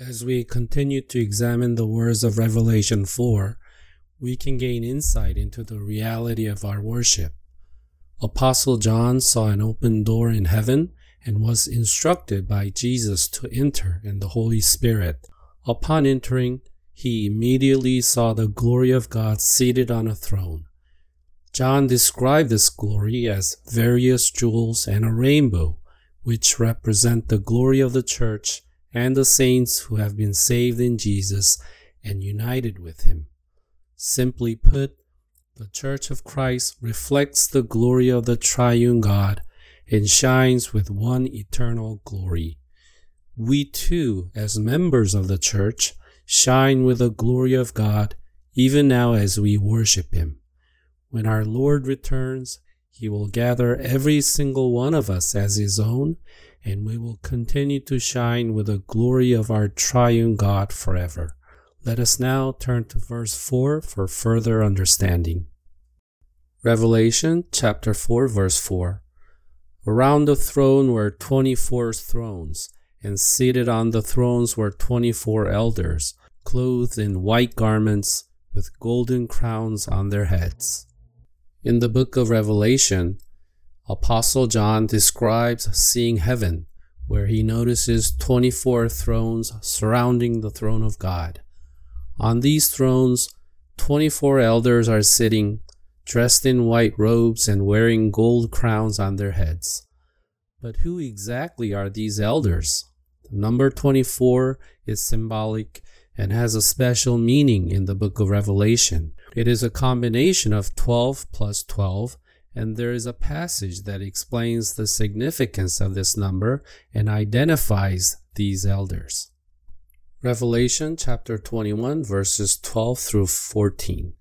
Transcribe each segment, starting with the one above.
As we continue to examine the words of Revelation 4, we can gain insight into the reality of our worship. Apostle John saw an open door in heaven and was instructed by Jesus to enter in the Holy Spirit. Upon entering, he immediately saw the glory of God seated on a throne. John described this glory as various jewels and a rainbow, which represent the glory of the church and the saints who have been saved in Jesus and united with him. Simply put, the Church of Christ reflects the glory of the triune God and shines with one eternal glory. We too, as members of the church, shine with the glory of God even now as we worship him. When our Lord returns, he will gather every single one of us as his own, and we will continue to shine with the glory of our triune God forever. Let us now turn to verse 4 for further understanding. Revelation chapter 4 verse 4. Around the throne were 24 thrones, and seated on the thrones were 24 elders, clothed in white garments with golden crowns on their heads. In the book of Revelation, Apostle John describes seeing heaven, where he notices 24 thrones surrounding the throne of God. On these thrones, 24 elders are sitting, dressed in white robes and wearing gold crowns on their heads. But who exactly are these elders? The number 24 is symbolic and has a special meaning in the book of Revelation. It is a combination of 12 plus 12, and there is a passage that explains the significance of this number and identifies these elders. Revelation chapter 21 verses 12 through 14.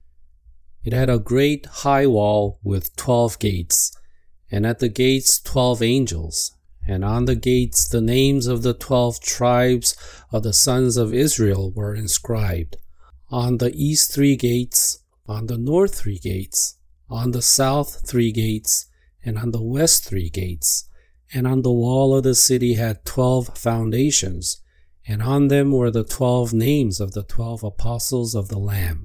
It had a great high wall with 12 gates, and at the gates 12 angels, and on the gates the names of the 12 tribes of the sons of Israel were inscribed. On the east 3 gates, on the north 3 gates, on the south 3 gates, and on the west 3 gates. And on the wall of the city had 12 foundations, and on them were the 12 names of the 12 apostles of the Lamb.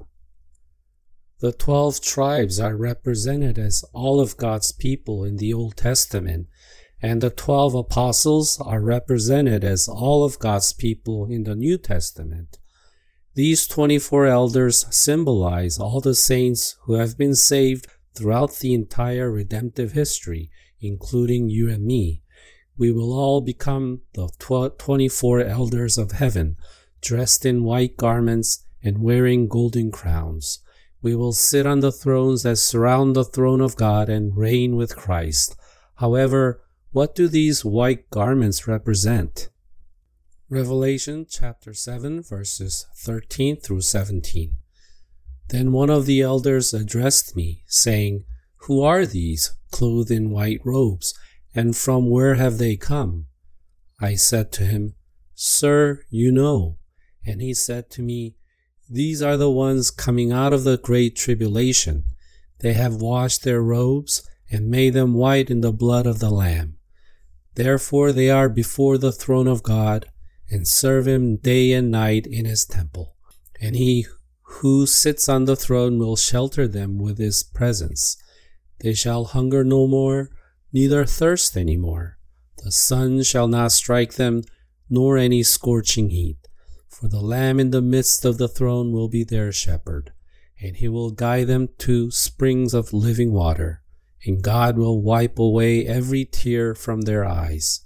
The 12 tribes are represented as all of God's people in the Old Testament, and the 12 apostles are represented as all of God's people in the New Testament. These 24 elders symbolize all the saints who have been saved throughout the entire redemptive history, including you and me. We will all become the 24 elders of heaven, dressed in white garments and wearing golden crowns. We will sit on the thrones that surround the throne of God and reign with Christ. However, what do these white garments represent? Revelation chapter 7 verses 13 through 17. Then one of the elders addressed me, saying, "Who are these, clothed in white robes, and from where have they come?" I said to him, "Sir, you know." And he said to me, "These are the ones coming out of the great tribulation. They have washed their robes and made them white in the blood of the Lamb. Therefore they are before the throne of God and serve him day and night in his temple. And he who sits on the throne will shelter them with his presence. They shall hunger no more, neither thirst any more. The sun shall not strike them, nor any scorching heat. For the Lamb in the midst of the throne will be their shepherd, and he will guide them to springs of living water, and God will wipe away every tear from their eyes."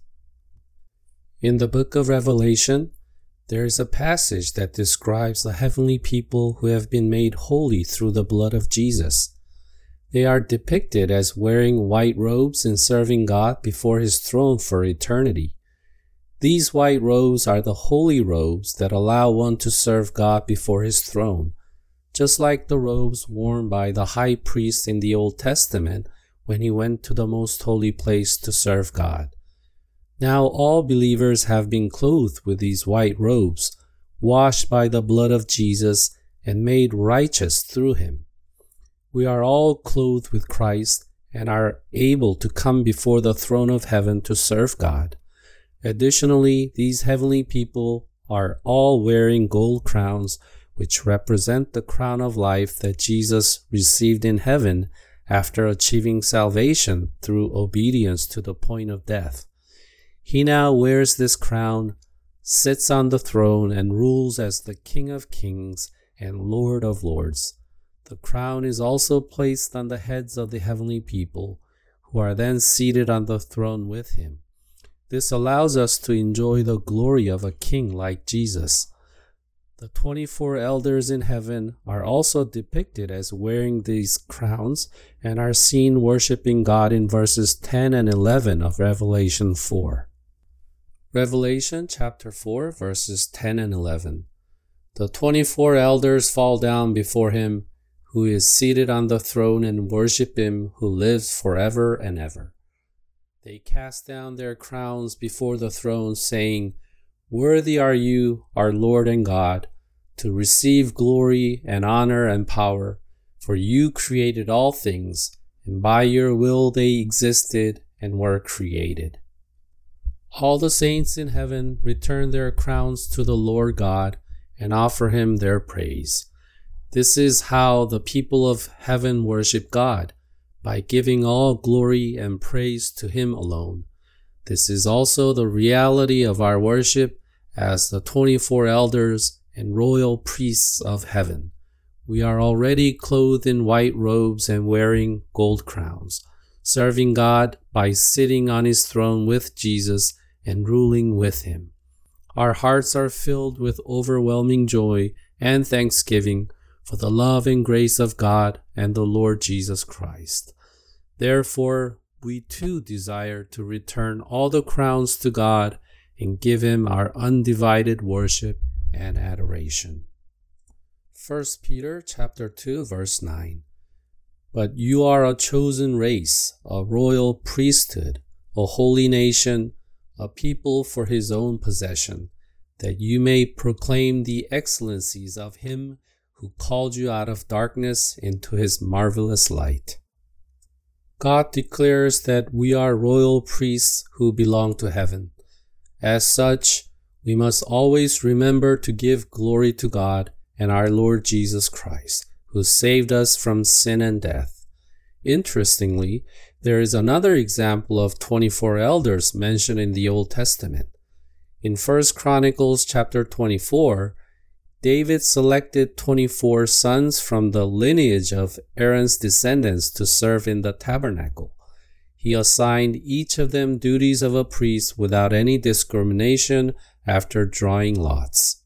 In the book of Revelation, there is a passage that describes the heavenly people who have been made holy through the blood of Jesus. They are depicted as wearing white robes and serving God before his throne for eternity. These white robes are the holy robes that allow one to serve God before his throne, just like the robes worn by the high priest in the Old Testament when he went to the most holy place to serve God. Now all believers have been clothed with these white robes, washed by the blood of Jesus and made righteous through him. We are all clothed with Christ and are able to come before the throne of heaven to serve God. Additionally, these heavenly people are all wearing gold crowns, which represent the crown of life that Jesus received in heaven after achieving salvation through obedience to the point of death. He now wears this crown, sits on the throne, and rules as the King of Kings and Lord of Lords. The crown is also placed on the heads of the heavenly people, who are then seated on the throne with him. This allows us to enjoy the glory of a king like Jesus. The 24 elders in heaven are also depicted as wearing these crowns and are seen worshiping God in verses 10 and 11 of Revelation 4. Revelation chapter 4 verses 10 and 11. The 24 elders fall down before him who is seated on the throne and worship him who lives forever and ever. They cast down their crowns before the throne, saying, "Worthy are you, our Lord and God, to receive glory and honor and power, for you created all things, and by your will they existed and were created." All the saints in heaven return their crowns to the Lord God and offer him their praise. This is how the people of heaven worship God, by giving all glory and praise to him alone. This is also the reality of our worship as the 24 elders and royal priests of heaven. We are already clothed in white robes and wearing gold crowns, serving God by sitting on his throne with Jesus and ruling with him. Our hearts are filled with overwhelming joy and thanksgiving for the love and grace of God and the Lord Jesus Christ. Therefore, we too desire to return all the crowns to God and give him our undivided worship and adoration. 1 Peter chapter 2 verse 9. But you are a chosen race, a royal priesthood, a holy nation, a people for his own possession, that you may proclaim the excellencies of him who called you out of darkness into his marvelous light. God declares that we are royal priests who belong to heaven. As such, we must always remember to give glory to God and our Lord Jesus Christ, who saved us from sin and death. Interestingly, there is another example of 24 elders mentioned in the Old Testament. In 1 Chronicles chapter 24, David selected 24 sons from the lineage of Aaron's descendants to serve in the tabernacle. He assigned each of them duties of a priest without any discrimination after drawing lots.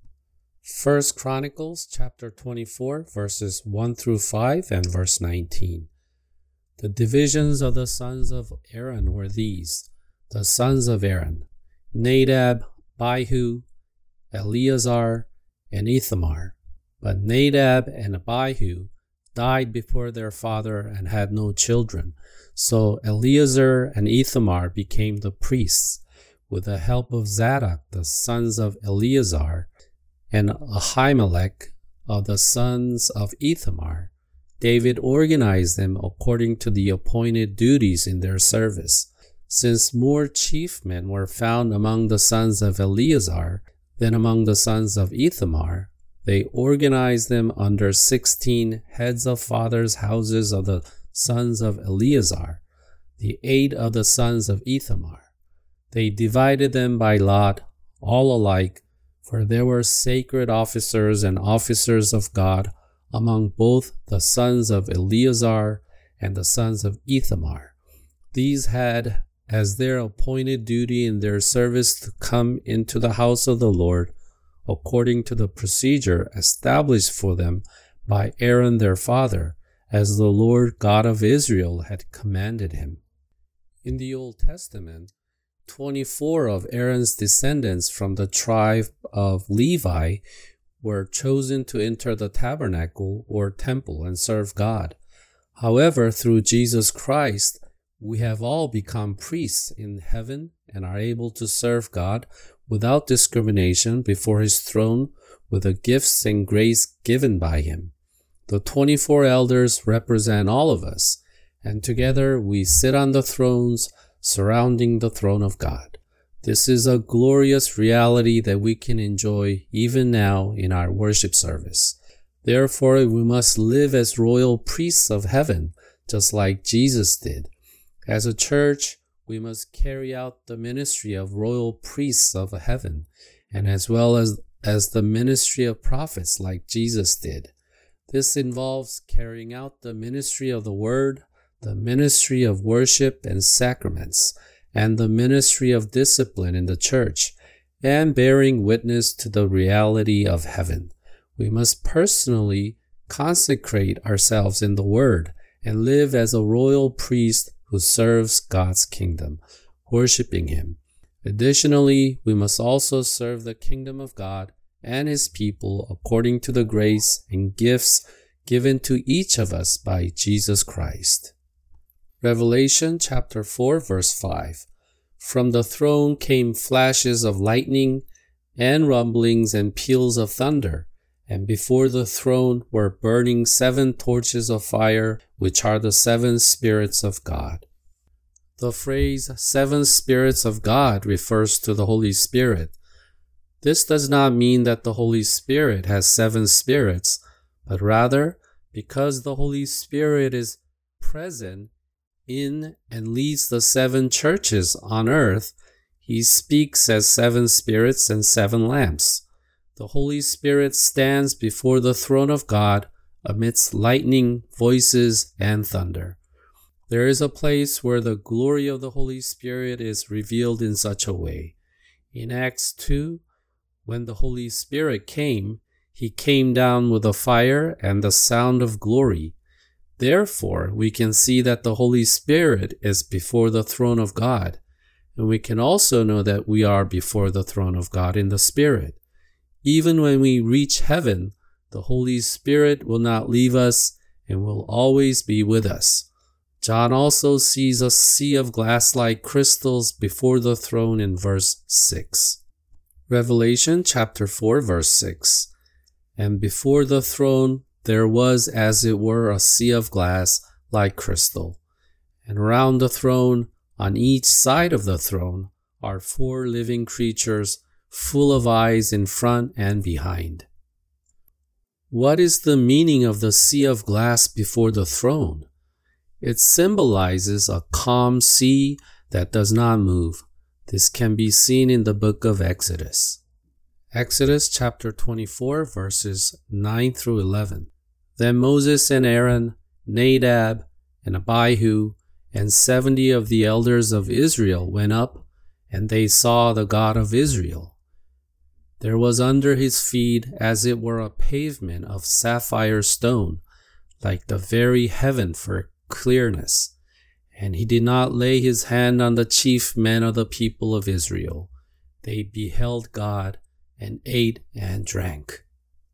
1 Chronicles chapter 24 verses 1 through 5 and verse 19. The divisions of the sons of Aaron were these: the sons of Aaron, Nadab, Abihu, Eleazar, and Ithamar. But Nadab and Abihu died before their father and had no children. So Eleazar and Ithamar became the priests. With the help of Zadok, the sons of Eleazar, and Ahimelech of the sons of Ithamar, David organized them according to the appointed duties in their service. Since more chief men were found among the sons of Eleazar than among the sons of Ithamar, they organized them under 16 heads of fathers' houses of the sons of Eleazar, the 8 of the sons of Ithamar. They divided them by lot, all alike, for there were sacred officers and officers of God among both the sons of Eleazar and the sons of Ithamar. These had as their appointed duty in their service to come into the house of the Lord according to the procedure established for them by Aaron their father, as the Lord God of Israel had commanded him. In the Old Testament, 24 of Aaron's descendants from the tribe of Levi were chosen to enter the tabernacle or temple and serve God. However, through Jesus Christ, we have all become priests in heaven and are able to serve God without discrimination before his throne with the gifts and grace given by him. The 24 elders represent all of us, and together we sit on the thrones surrounding the throne of God. This is a glorious reality that we can enjoy even now in our worship service. Therefore, we must live as royal priests of heaven, just like Jesus did. As a church, we must carry out the ministry of royal priests of heaven, and as well as the ministry of prophets like Jesus did. This involves carrying out the ministry of the word, the ministry of worship and sacraments, and the ministry of discipline in the church, and bearing witness to the reality of heaven. We must personally consecrate ourselves in the word and live as a royal priest who serves God's kingdom, worshiping Him. Additionally, we must also serve the kingdom of God and His people according to the grace and gifts given to each of us by Jesus Christ. Revelation chapter 4, verse 5. From the throne came flashes of lightning and rumblings and peals of thunder, and before the throne were burning 7 torches of fire, which are the 7 spirits of God. The phrase 7 spirits of God refers to the Holy Spirit. This does not mean that the Holy Spirit has 7 spirits, but rather because the Holy Spirit is present in and leads the 7 churches on earth, He speaks as 7 spirits and 7 lamps. The Holy Spirit stands before the throne of God amidst lightning, voices, and thunder. There is a place where the glory of the Holy Spirit is revealed in such a way. In Acts 2, when the Holy Spirit came, He came down with a fire and the sound of glory. Therefore, we can see that the Holy Spirit is before the throne of God, and we can also know that we are before the throne of God in the Spirit. Even when we reach heaven, the Holy Spirit will not leave us and will always be with us. John also sees a sea of glass-like crystals before the throne in verse 6. Revelation chapter 4, verse 6. And before the throne there was as it were a sea of glass like crystal, and around the throne, on each side of the throne, are 4 living creatures full of eyes in front and behind. What is the meaning of the sea of glass before the throne? It symbolizes a calm sea that does not move. This can be seen in the book of Exodus. Exodus chapter 24, verses 9 through 11. Then Moses and Aaron, Nadab and Abihu, and 70 of the elders of Israel went up, and they saw the God of Israel. There was under his feet as it were a pavement of sapphire stone, like the very heaven for clearness. And he did not lay his hand on the chief men of the people of Israel. They beheld God and ate and drank.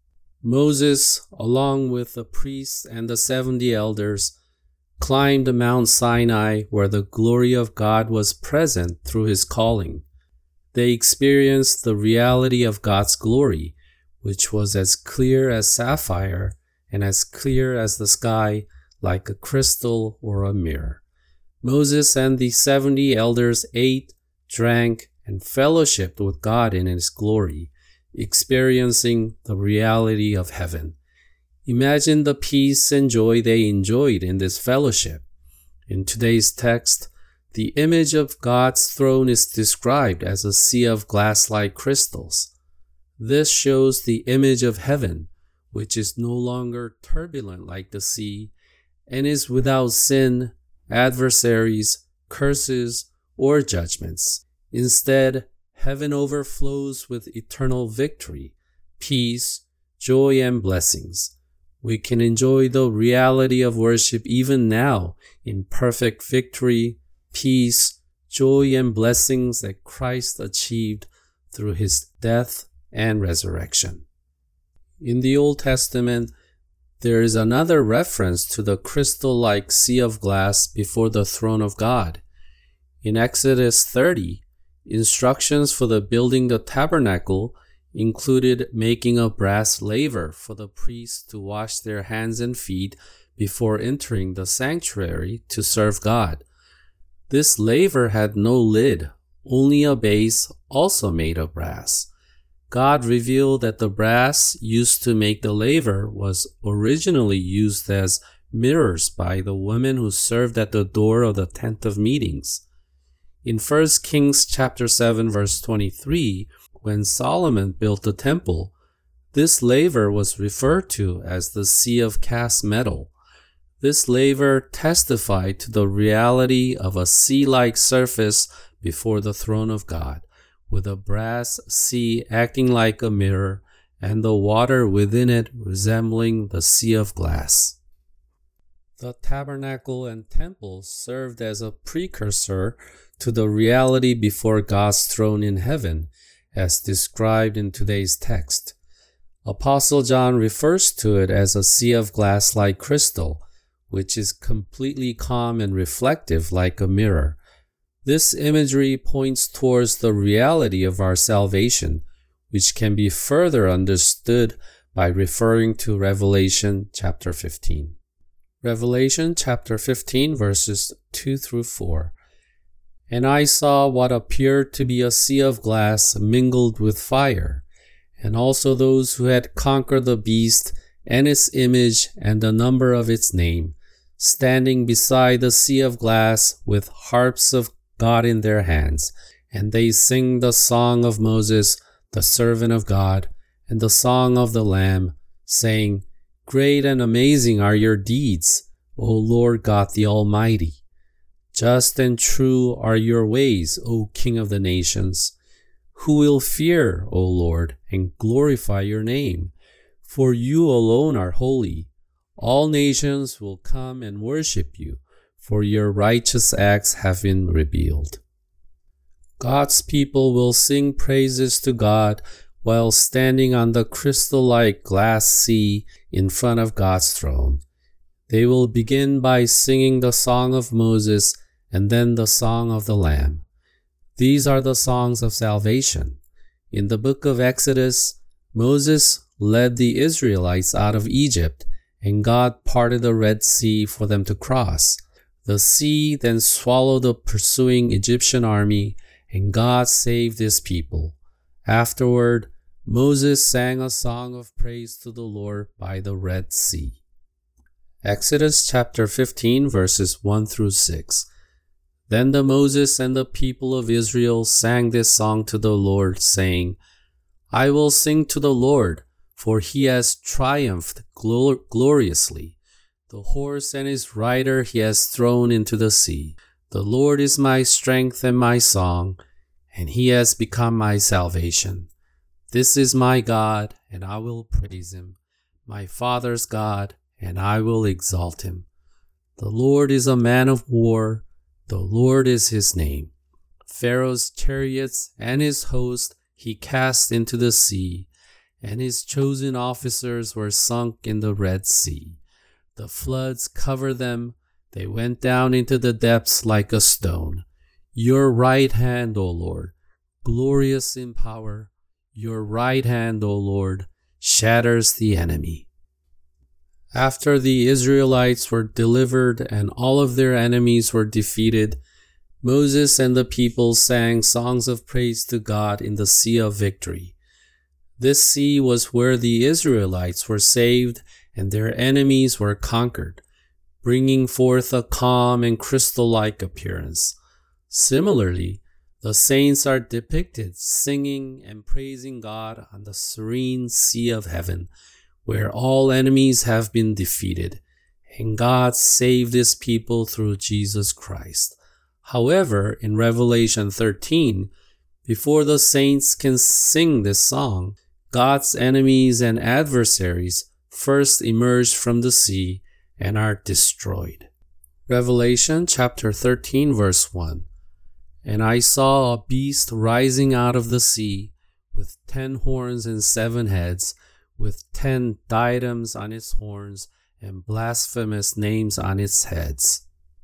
Moses, along with the priests and the 70 elders, climbed Mount Sinai where the glory of God was present through his calling. They experienced the reality of God's glory, which was as clear as sapphire and as clear as the sky, like a crystal or a mirror. Moses and the 70 elders ate, drank, and fellowshiped with God in His glory, experiencing the reality of heaven. Imagine the peace and joy they enjoyed in this fellowship. In today's text, the image of God's throne is described as a sea of glass-like crystals. This shows the image of heaven, which is no longer turbulent like the sea, and is without sin, adversaries, curses, or judgments. Instead, heaven overflows with eternal victory, peace, joy, and blessings. We can enjoy the reality of worship even now in perfect victory, peace, joy, and blessings that Christ achieved through His death and resurrection. In the Old Testament, there is another reference to the crystal-like sea of glass before the throne of God. In Exodus 30, instructions for the building the tabernacle included making a brass laver for the priests to wash their hands and feet before entering the sanctuary to serve God. This laver had no lid, only a base also made of brass. God revealed that the brass used to make the laver was originally used as mirrors by the women who served at the door of the tent of meetings. In 1 Kings chapter 7 verse 23, when Solomon built the temple, this laver was referred to as the sea of cast metal. This laver testified to the reality of a sea-like surface before the throne of God, with a brass sea acting like a mirror and the water within it resembling the sea of glass. The tabernacle and temple served as a precursor to the reality before God's throne in heaven, as described in today's text. Apostle John refers to it as a sea of glass like crystal, which is completely calm and reflective like a mirror. This imagery points towards the reality of our salvation, which can be further understood by referring to Revelation chapter 15. Revelation chapter 15 verses 2 through 4. And I saw what appeared to be a sea of glass mingled with fire, and also those who had conquered the beast and its image and the number of its name, standing beside the sea of glass with harps of God in their hands, and they sing the song of Moses, the servant of God, and the song of the Lamb, saying, Great and amazing are your deeds, O Lord God the Almighty. Just and true are your ways, O King of the nations. Who will fear, O Lord, and glorify your name? For you alone are holy. All nations will come and worship you, for your righteous acts have been revealed. God's people will sing praises to God while standing on the crystal-like glass sea in front of God's throne. They will begin by singing the song of Moses and then the song of the Lamb. These are the songs of salvation. In the book of Exodus, Moses led the Israelites out of Egypt, and God parted the Red Sea for them to cross. The sea then swallowed the pursuing Egyptian army, and God saved his people. Afterward, Moses sang a song of praise to the Lord by the Red Sea. Exodus chapter 15 verses 1 through 6. Then Moses and the people of Israel sang this song to the Lord, saying, I will sing to the Lord, for he has triumphed gloriously. The horse and his rider he has thrown into the sea. The Lord is my strength and my song, and he has become my salvation. This is my God, and I will praise him, my father's God, and I will exalt him. The Lord is a man of war, the Lord is his name. Pharaoh's chariots and his host he cast into the sea, and his chosen officers were sunk in the Red Sea. The floods covered them, they went down into the depths like a stone. Your right hand, O Lord, glorious in power, your right hand, O Lord, shatters the enemy. After the Israelites were delivered and all of their enemies were defeated, Moses and the people sang songs of praise to God in the Sea of Victory. This sea was where the Israelites were saved and their enemies were conquered, bringing forth a calm and crystal-like appearance. Similarly, the saints are depicted singing and praising God on the serene sea of heaven, where all enemies have been defeated, and God saved his people through Jesus Christ. However, in Revelation 13, before the saints can sing this song, God's enemies and adversaries first emerge from the sea and are destroyed. Revelation chapter 13 verse 1. And I saw a beast rising out of the sea, with 10 horns and 7 heads, with 10 diadems on its horns and blasphemous names on its heads.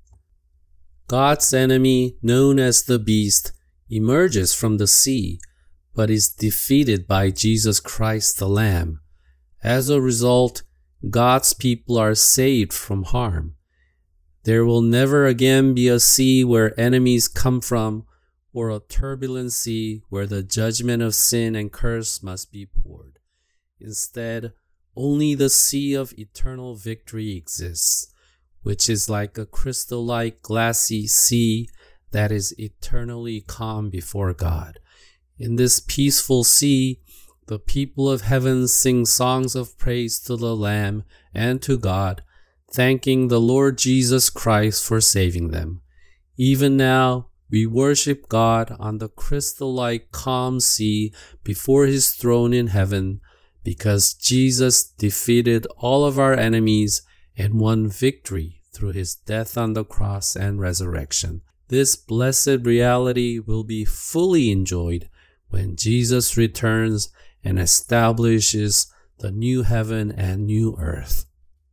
God's enemy, known as the beast, emerges from the sea, but is defeated by Jesus Christ the Lamb. As a result, God's people are saved from harm. There will never again be a sea where enemies come from, or a turbulent sea where the judgment of sin and curse must be poured. Instead, only the sea of eternal victory exists, which is like a crystal-like glassy sea that is eternally calm before God. In this peaceful sea, the people of heaven sing songs of praise to the Lamb and to God, thanking the Lord Jesus Christ for saving them. Even now, we worship God on the crystal-like calm sea before His throne in heaven, because Jesus defeated all of our enemies and won victory through His death on the cross and resurrection. This blessed reality will be fully enjoyed when Jesus returns and establishes the new heaven and new earth.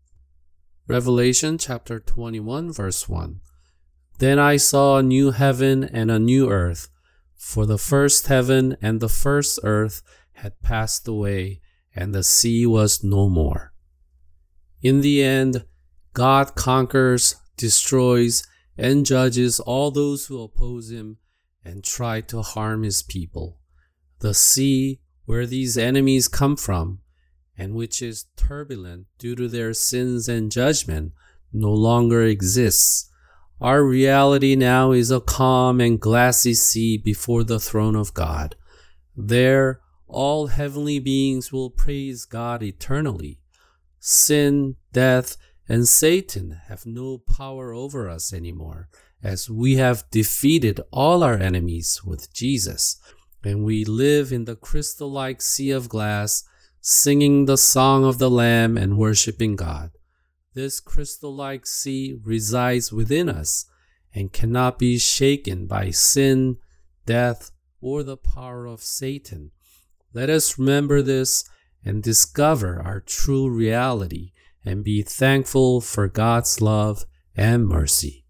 Revelation chapter 21 verse 1. Then I saw a new heaven and a new earth, for the first heaven and the first earth had passed away, and the sea was no more. In the end, God conquers, destroys, and judges all those who oppose Him and try to harm His people. The sea, where these enemies come from, and which is turbulent due to their sins and judgment, no longer exists. Our reality now is a calm and glassy sea before the throne of God. There, all heavenly beings will praise God eternally. Sin, death, and Satan have no power over us anymore, as we have defeated all our enemies with Jesus, and we live in the crystal-like sea of glass, singing the song of the Lamb and worshiping God. This crystal-like sea resides within us and cannot be shaken by sin, death, or the power of Satan. Let us remember this and discover our true reality and be thankful for God's love and mercy.